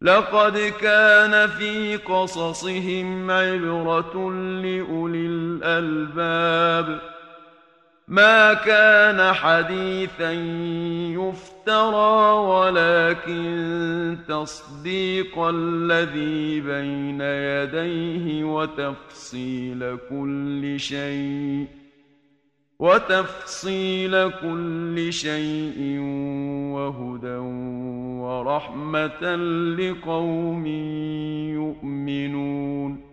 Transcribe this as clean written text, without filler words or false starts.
لقد كان في قصصهم عبرة لأولي الألباب ما كان حديثا يفترى ولكن تصديق الذي بين يديه وتفصيل كل شيء وهدى ورحمة لقوم يؤمنون.